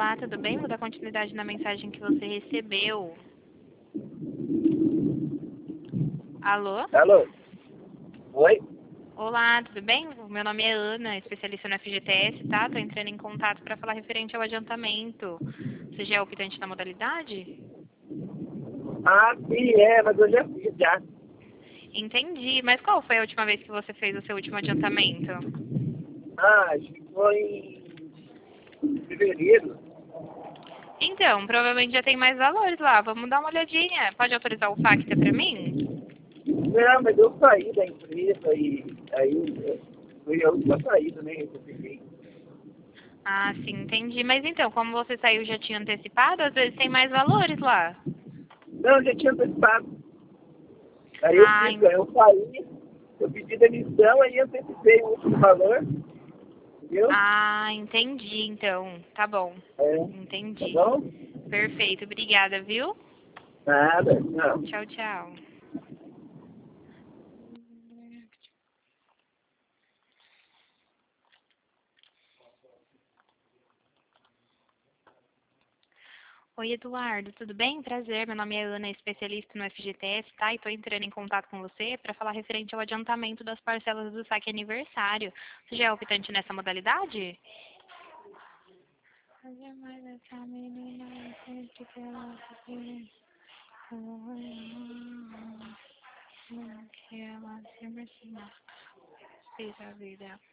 Olá, tudo bem? Vou dar continuidade na mensagem que você recebeu. Alô? Alô? Oi? Olá, tudo bem? Meu nome é Ana, especialista no FGTS, tá? Tô entrando em contato para falar referente ao adiantamento. Você já é optante na modalidade? Ah, sim, mas eu já fiz já. Entendi, mas qual foi a última vez que você fez o seu último adiantamento? Acho que foi em fevereiro. Então, provavelmente já tem mais valores lá. Vamos dar uma olhadinha. Pode autorizar o FACTA para mim? Não, mas eu saí da empresa e aí foi a última saída, né, que eu peguei. Ah, sim, entendi. Mas então, como você saiu já tinha antecipado, às vezes tem mais valores lá. Não, eu já tinha antecipado. Aí eu Ah, fiz, aí eu saí, eu pedi demissão, aí eu antecipei o último valor, viu? entendi, então. Tá bom. É, tá Entendi. bom? Perfeito. Obrigada, viu? Nada, não. Tchau, tchau. Oi, Eduardo, tudo bem? Prazer, meu nome é Ana, especialista no FGTS, tá? E tô entrando em contato com você para falar referente ao adiantamento das parcelas do saque aniversário. Você já é optante nessa modalidade? Fazer mais essa menina, sempre que ela se que ela sempre se fez a vida.